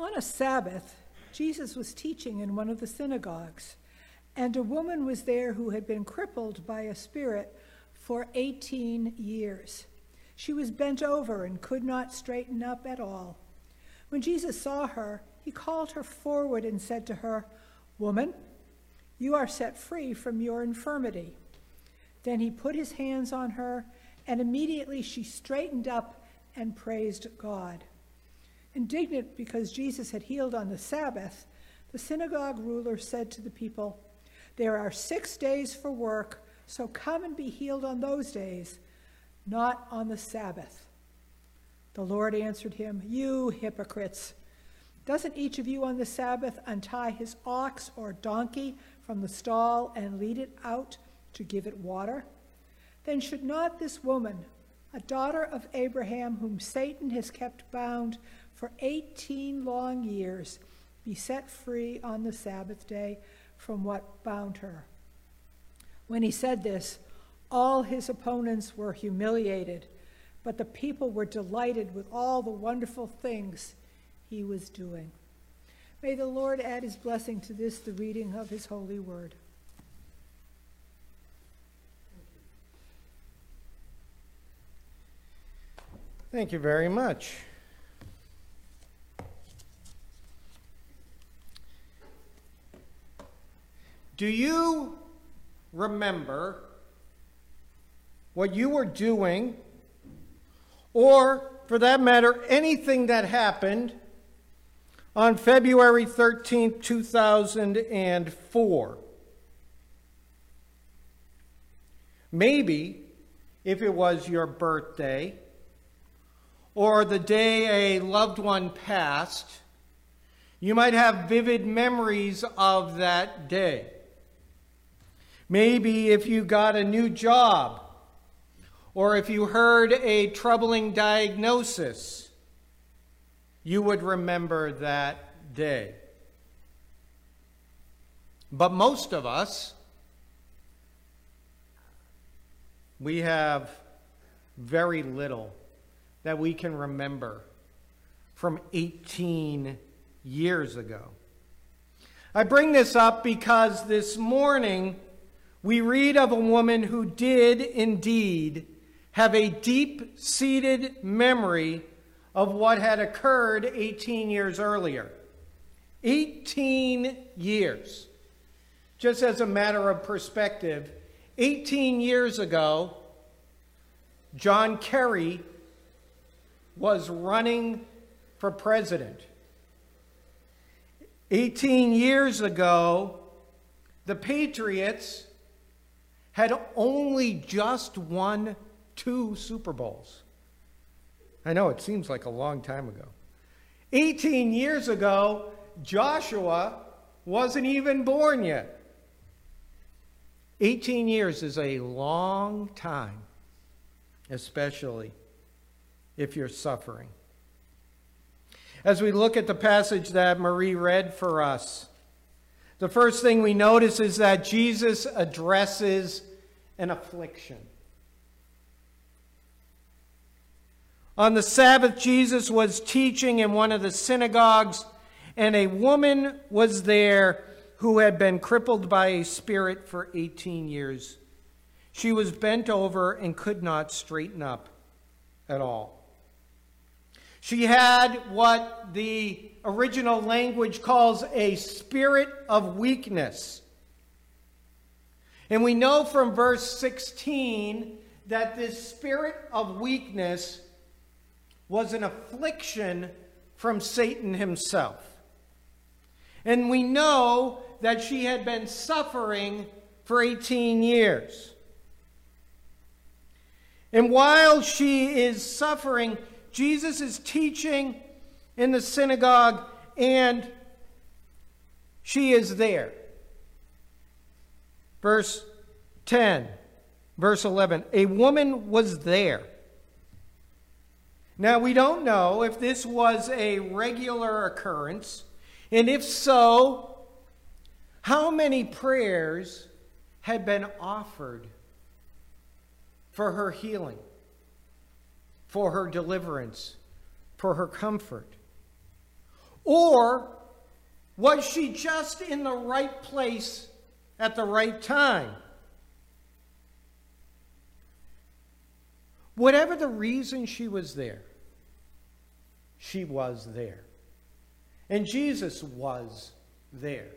On a Sabbath, Jesus was teaching in one of the synagogues, and a woman was there who had been crippled by a spirit for 18 years. She was bent over and could not straighten up at all. When Jesus saw her, he called her forward and said to her, "Woman, you are set free from your infirmity." Then he put his hands on her, and immediately she straightened up and praised God. Indignant because Jesus had healed on the Sabbath, the synagogue ruler said to the people, "There are 6 days for work, so come and be healed on those days, not on the Sabbath." The Lord answered him, "You hypocrites! Doesn't each of you on the Sabbath untie his ox or donkey from the stall and lead it out to give it water? Then should not this woman, a daughter of Abraham whom Satan has kept bound for 18 long years, be set free on the Sabbath day from what bound her?" When he said this, all his opponents were humiliated, but the people were delighted with all the wonderful things he was doing. May the Lord add his blessing to this, the reading of his holy word. Thank you very much. Do you remember what you were doing, or for that matter, anything that happened on February 13th, 2004? Maybe if it was your birthday, or the day a loved one passed, you might have vivid memories of that day. Maybe if you got a new job, or if you heard a troubling diagnosis, you would remember that day. But most of us, we have very little that we can remember from 18 years ago. I bring this up because this morning we read of a woman who did indeed have a deep-seated memory of what had occurred 18 years earlier. 18 years. Just as a matter of perspective, 18 years ago, John Kerry was running for president. 18 years ago, the Patriots had only just won 2 Super Bowls. I know it seems like a long time ago. 18 years ago, Joshua wasn't even born yet. 18 years is a long time, especially if you're suffering. As we look at the passage that Marie read for us, the first thing we notice is that Jesus addresses an affliction. On the Sabbath, Jesus was teaching in one of the synagogues, and a woman was there who had been crippled by a spirit for 18 years. She was bent over and could not straighten up at all. She had what the original language calls a spirit of weakness. And we know from verse 16 that this spirit of weakness was an affliction from Satan himself. And we know that she had been suffering for 18 years. And while she is suffering, Jesus is teaching in the synagogue, and she is there. Verse 10, verse 11, a woman was there. Now, we don't know if this was a regular occurrence, and if so, how many prayers had been offered for her healing, for her deliverance, for her comfort. Or was she just in the right place at the right time? Whatever the reason she was there, she was there. And Jesus was there.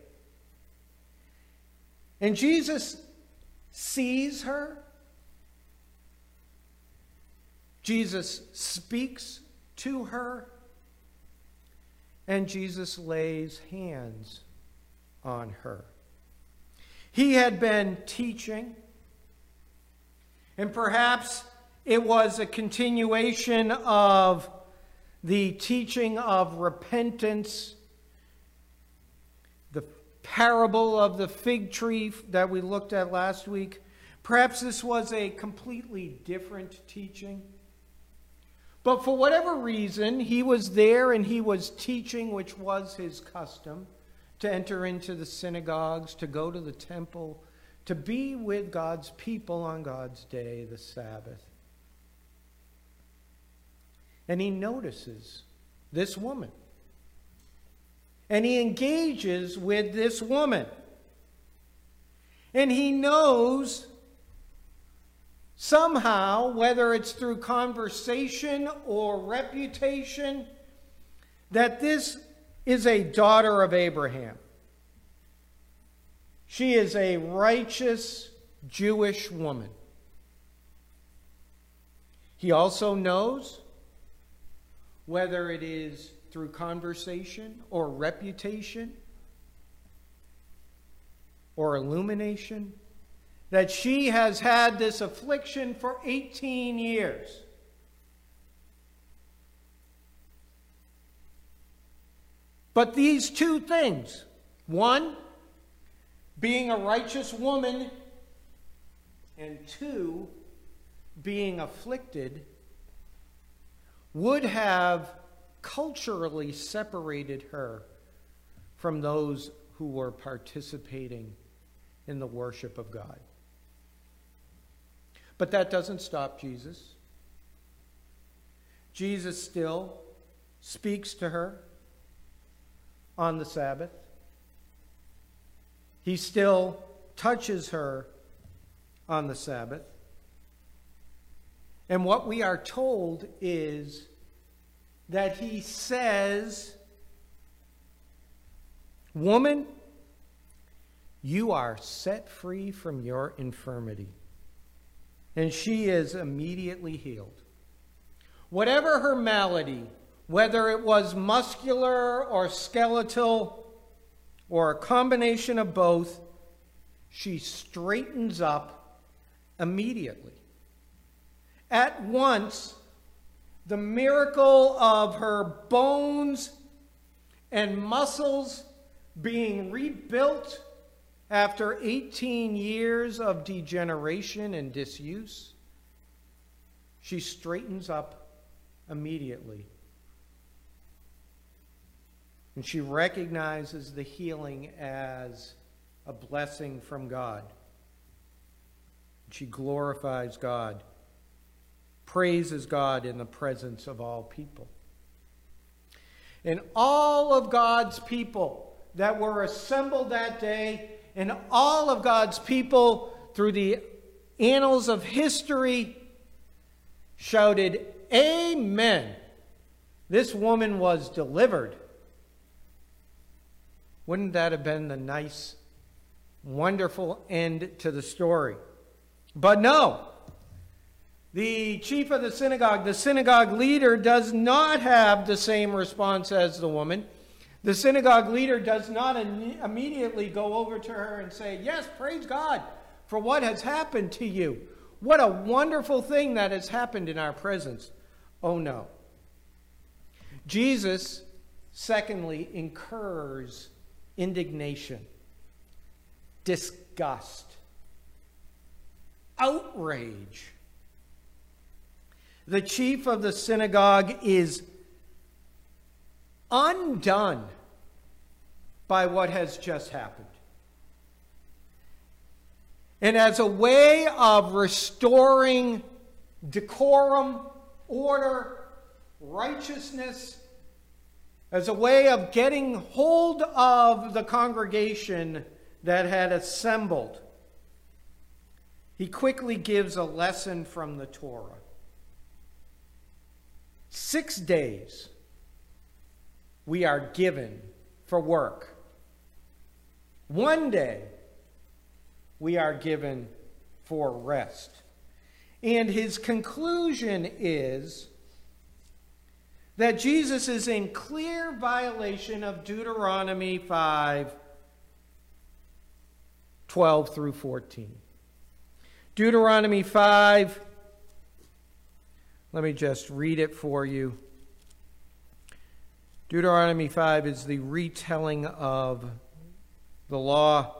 And Jesus sees her. Jesus speaks to her. And Jesus lays hands on her. He had been teaching, and perhaps it was a continuation of the teaching of repentance, the parable of the fig tree that we looked at last week. Perhaps this was a completely different teaching. But for whatever reason, he was there and he was teaching, which was his custom, to enter into the synagogues, to go to the temple, to be with God's people on God's day, the Sabbath. And he notices this woman. And he engages with this woman. And he knows somehow, whether it's through conversation or reputation, that this is a daughter of Abraham. She is a righteous Jewish woman. He also knows, whether it is through conversation or reputation or illumination, that she has had this affliction for 18 years. But these two things, one, being a righteous woman, and two, being afflicted, would have culturally separated her from those who were participating in the worship of God. But that doesn't stop Jesus. Jesus still speaks to her on the Sabbath. He still touches her on the Sabbath. And what we are told is that he says, "Woman, you are set free from your infirmity." And she is immediately healed. Whatever her malady, whether it was muscular or skeletal or a combination of both, she straightens up immediately. At once, the miracle of her bones and muscles being rebuilt after 18 years of degeneration and disuse, she straightens up immediately. And she recognizes the healing as a blessing from God. She glorifies God, praises God in the presence of all people. And all of God's people that were assembled that day, and all of God's people through the annals of history, shouted, "Amen." This woman was delivered. Wouldn't that have been the nice, wonderful end to the story? But no. The chief of the synagogue leader, does not have the same response as the woman. The synagogue leader does not immediately go over to her and say, "Yes, praise God for what has happened to you. What a wonderful thing that has happened in our presence." Oh no. Jesus, secondly, incurs indignation, disgust, outrage. The chief of the synagogue is undone by what has just happened. And as a way of restoring decorum, order, righteousness, as a way of getting hold of the congregation that had assembled, he quickly gives a lesson from the Torah. 6 days we are given for work. 1 day we are given for rest. And his conclusion is that Jesus is in clear violation of Deuteronomy 5:12 through 14. Deuteronomy 5, let me just read it for you. Deuteronomy 5 is the retelling of the law.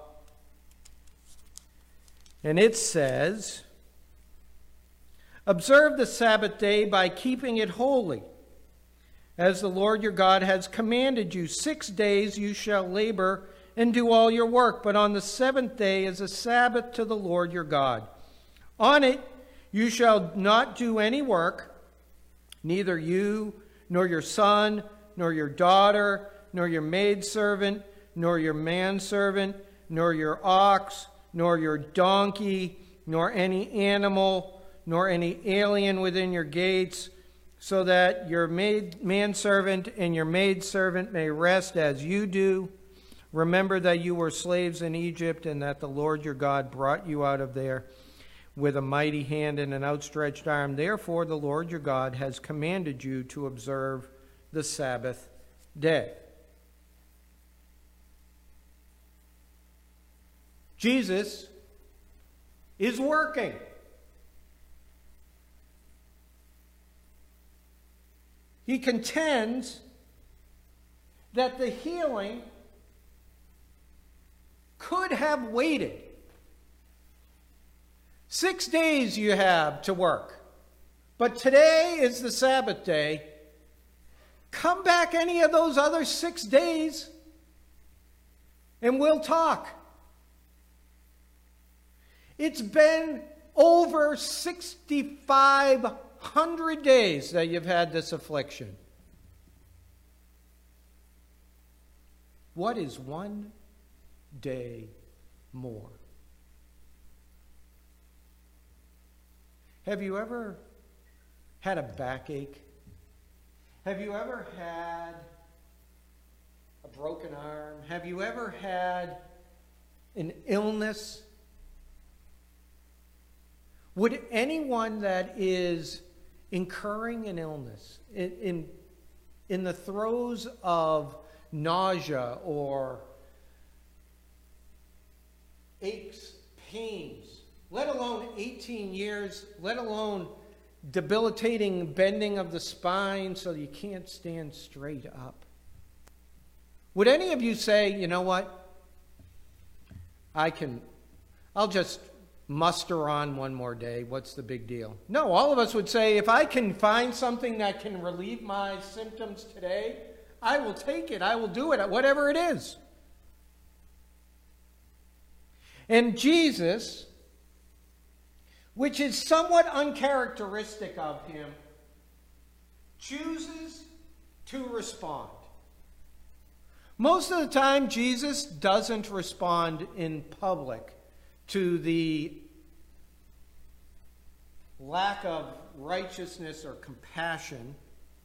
And it says, "Observe the Sabbath day by keeping it holy, as the Lord your God has commanded you. 6 days you shall labor and do all your work, but on the seventh day is a Sabbath to the Lord your God. On it you shall not do any work, neither you, nor your son, nor your daughter, nor your maidservant, nor your manservant, nor your ox, nor your donkey, nor any animal, nor any alien within your gates, so that your manservant and your maidservant may rest as you do. Remember that you were slaves in Egypt, and that the Lord your God brought you out of there with a mighty hand and an outstretched arm. Therefore the Lord your God has commanded you to observe the Sabbath day." Jesus is working. He contends that the healing could have waited. 6 days you have to work, but today is the Sabbath day. Come back any of those other 6 days and we'll talk. It's been over 6,500 days that you've had this affliction. What is 1 day more? Have you ever had a backache? Have you ever had a broken arm? Have you ever had an illness? Would anyone that is incurring an illness, in the throes of nausea or aches, pains, let alone 18 years, let alone debilitating bending of the spine so you can't stand straight up, would any of you say, you know what, I'll just muster on one more day, what's the big deal? No, all of us would say, if I can find something that can relieve my symptoms today, I will take it, I will do it, whatever it is. And Jesus, which is somewhat uncharacteristic of him, chooses to respond. Most of the time, Jesus doesn't respond in public to the lack of righteousness or compassion.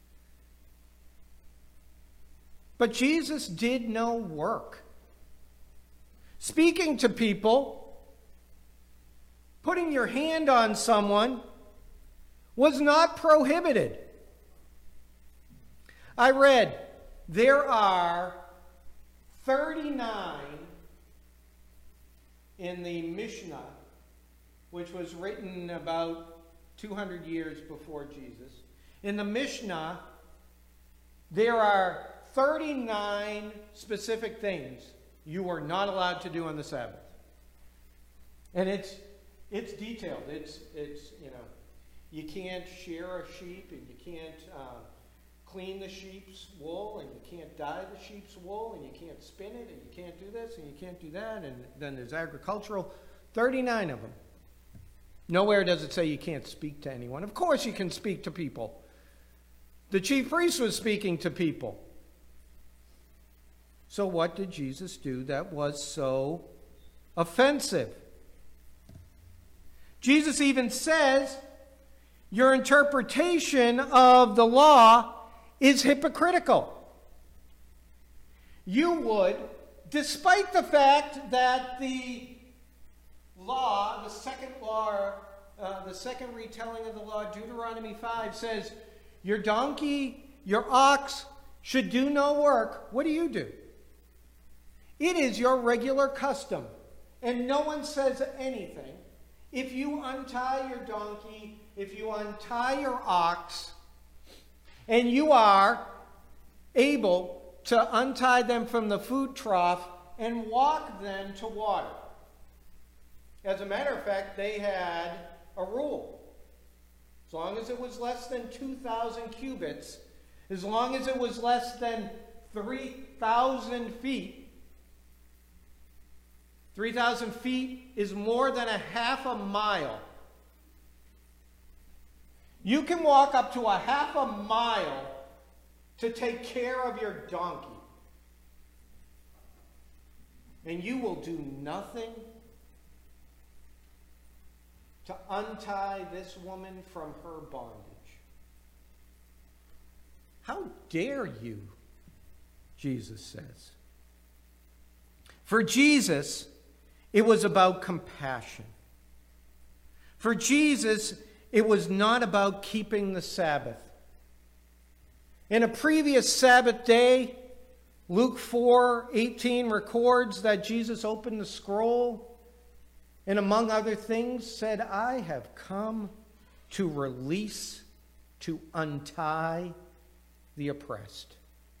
But Jesus did no work. Speaking to people, putting your hand on someone was not prohibited. I read there are 39 in the Mishnah, which was written about 200 years before Jesus. In the Mishnah, there are 39 specific things you are not allowed to do on the Sabbath. And it's detailed. It's you can't shear a sheep, and you can't clean the sheep's wool, and you can't dye the sheep's wool, and you can't spin it, and you can't do this, and you can't do that, and then there's agricultural. 39 of them. Nowhere does it say you can't speak to anyone. Of course you can speak to people. The chief priest was speaking to people. So what did Jesus do that was so offensive? Jesus even says, your interpretation of the law is hypocritical. You would, despite the fact that the law, the second retelling of the law, Deuteronomy 5, says, your donkey, your ox should do no work. What do? It is your regular custom, and no one says anything. If you untie your donkey, if you untie your ox, and you are able to untie them from the food trough and walk them to water. As a matter of fact, they had a rule. As long as it was less than 2,000 cubits, as long as it was less than 3,000 feet, 3,000 feet is more than a half a mile. You can walk up to a half a mile to take care of your donkey. And you will do nothing to untie this woman from her bondage. How dare you, Jesus says. For Jesus, it was about compassion. For Jesus, it was not about keeping the Sabbath. In a previous Sabbath day, Luke 4:18 records that Jesus opened the scroll and among other things said, I have come to release, to untie the oppressed.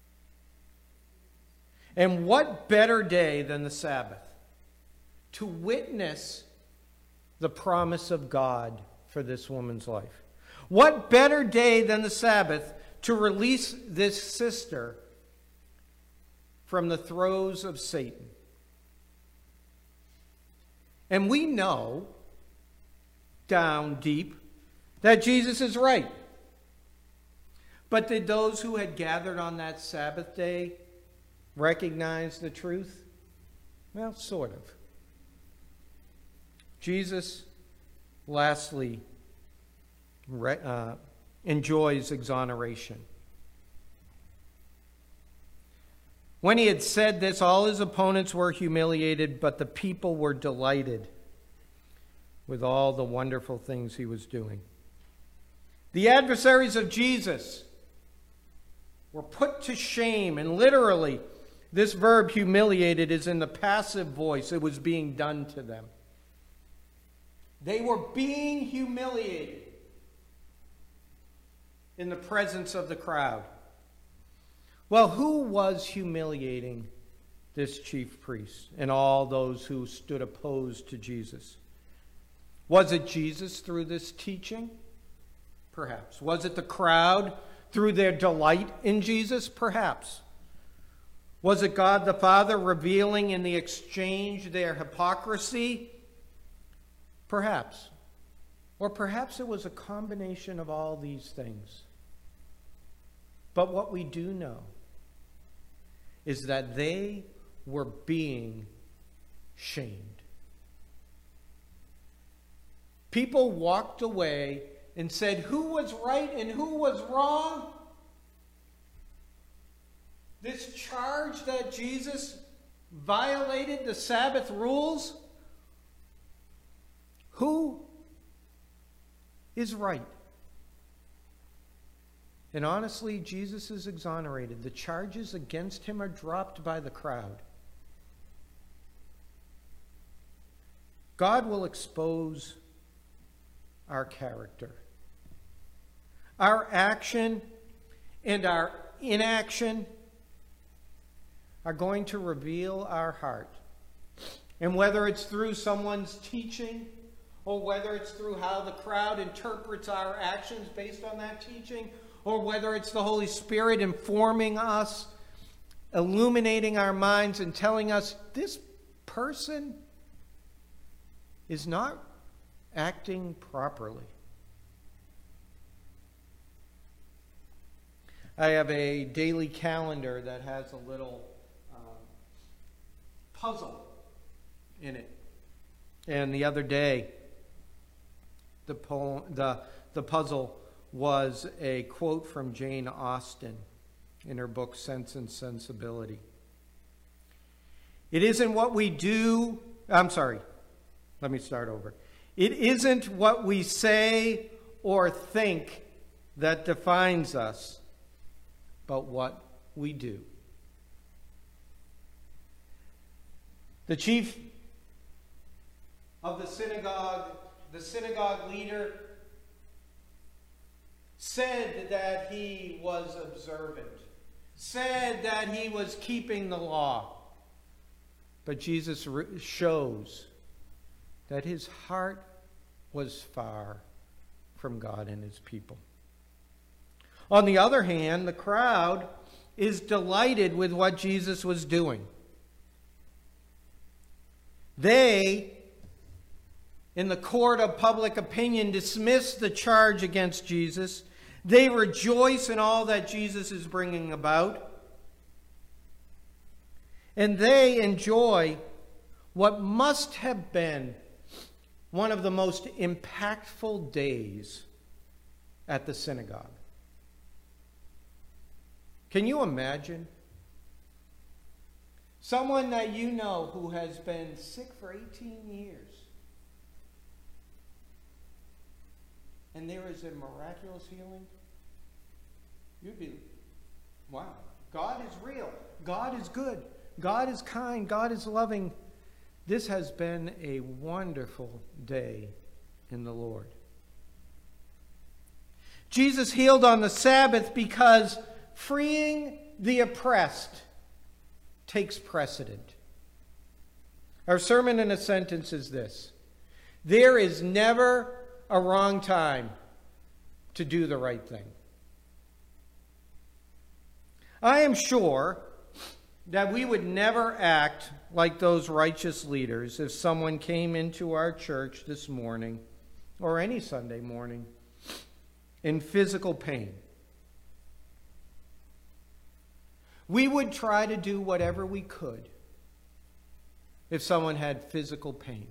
And what better day than the Sabbath to witness the promise of God for this woman's life? What better day than the Sabbath to release this sister from the throes of Satan? And we know down deep that Jesus is right. But did those who had gathered on that Sabbath day recognize the truth? Well, sort of. Jesus, lastly, enjoys exoneration. When he had said this, all his opponents were humiliated, but the people were delighted with all the wonderful things he was doing. The adversaries of Jesus were put to shame, and literally, this verb humiliated is in the passive voice. It was being done to them. They were being humiliated in the presence of the crowd. Well, who was humiliating this chief priest and all those who stood opposed to Jesus? Was it Jesus through this teaching? Perhaps. Was it the crowd through their delight in Jesus? Perhaps. Was it God the Father revealing in the exchange their hypocrisy? Perhaps. Or perhaps it was a combination of all these things. But what we do know is that they were being shamed. People walked away and said, who was right and who was wrong? This charge that Jesus violated the Sabbath rules? Who is right? And honestly, Jesus is exonerated. The charges against him are dropped by the crowd. God will expose our character. Our action and our inaction are going to reveal our heart. And whether it's through someone's teaching, or whether it's through how the crowd interprets our actions based on that teaching, or whether it's the Holy Spirit informing us, illuminating our minds and telling us this person is not acting properly. I have a daily calendar that has a little puzzle in it. And the other day, the puzzle was a quote from Jane Austen in her book Sense and Sensibility. It isn't what we do. Let me start over. It isn't what we say or think that defines us, but what we do. The chief of the synagogue leader, said that he was observant, said that he was keeping the law. But Jesus shows that his heart was far from God and his people. On the other hand, the crowd is delighted with what Jesus was doing. They, in the court of public opinion, dismiss the charge against Jesus. They rejoice in all that Jesus is bringing about. And they enjoy what must have been one of the most impactful days at the synagogue. Can you imagine? Someone that you know who has been sick for 18 years. And there is a miraculous healing. You'd be, wow, God is real. God is good. God is kind. God is loving. This has been a wonderful day in the Lord. Jesus healed on the Sabbath because freeing the oppressed takes precedent. Our sermon in a sentence is this: there is never a wrong time to do the right thing. I am sure that we would never act like those righteous leaders if someone came into our church this morning, or any Sunday morning, in physical pain. We would try to do whatever we could if someone had physical pain.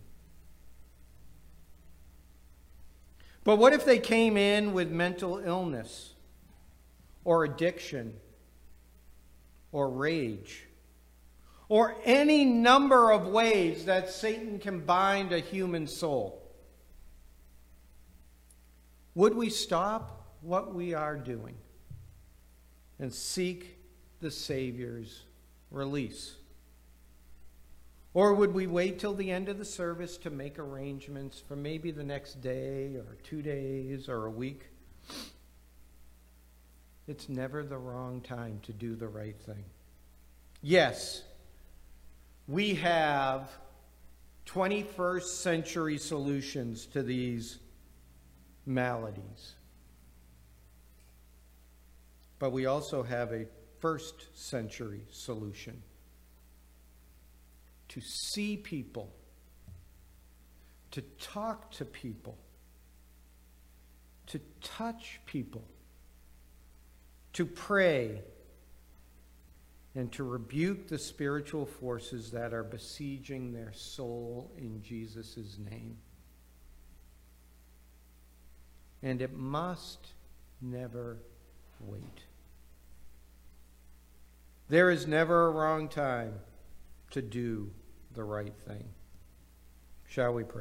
But what if they came in with mental illness, or addiction, or rage, or any number of ways that Satan can bind a human soul? Would we stop what we are doing and seek the Savior's release? Or would we wait till the end of the service to make arrangements for maybe the next day or 2 days or a week? It's never the wrong time to do the right thing. Yes, we have 21st century solutions to these maladies. But we also have a first century solution: to see people, to talk to people, to touch people, to pray, and to rebuke the spiritual forces that are besieging their soul in Jesus' name. And it must never wait. There is never a wrong time to do the right thing. Shall we pray?